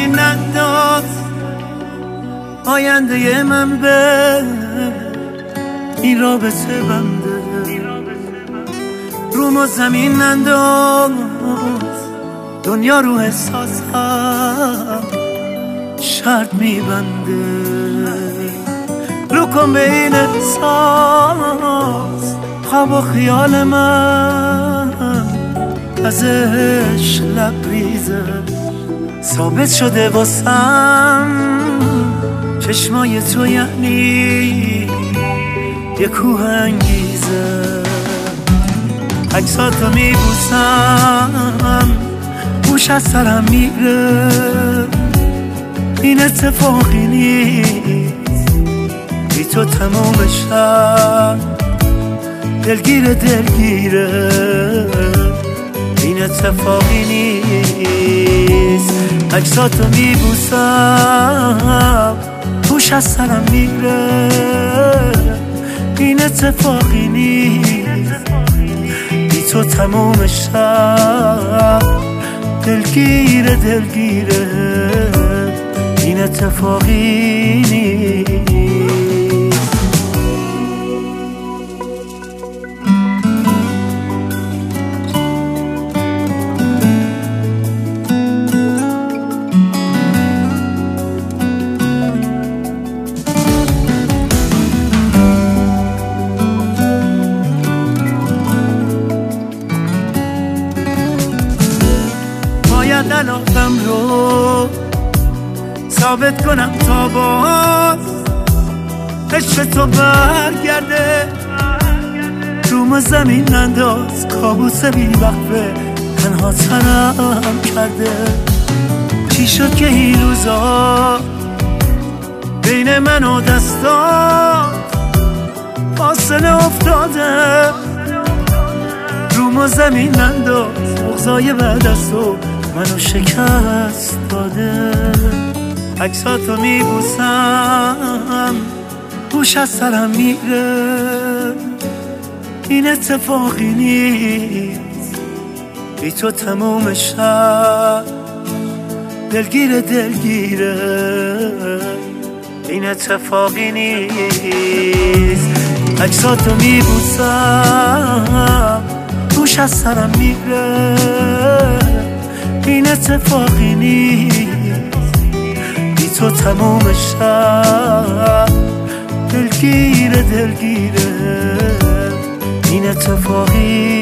زمین ننداز، آینده من به این رابطه بنده. روم و زمین ننداز، دنیا رو احساسم شرط میبنده. رو کن به این احساس، خواب و خیال من ازش لبریزه. ثابت شده واسم چشمای تو یعنی یه کوه انگیزه. عکساتو میبوسم، گوش از سرم میره. این اتفاقی نیست، بی تو تموم شب دلگیره. این اتفاقی نیست. عکساتو میبوسم، گوش از سرم میره. این اتفاقی نیست، بی تو تموم شب دلگیره. این اتفاقی نیست. باید علاقم رو ثابت کنم تا باز عشق تو برگرده. روم و زمین ننداز، کابوس بی وقفه تنها تنم کرده. چی شد که این روزا بین من و دستات فاصله افتاده؟ روم و زمین ننداز، بغضای بعد از تو منو شکست داده. عکساتو میبوسم، گوش از سرم میره. این اتفاقی نیست، بی تو تموم شب دلگیره. این اتفاقی نیست. عکساتو میبوسم، گوش از سرم میره. این اتفاقی نیست، بی تو تموم شب دلگیره. این اتفاقی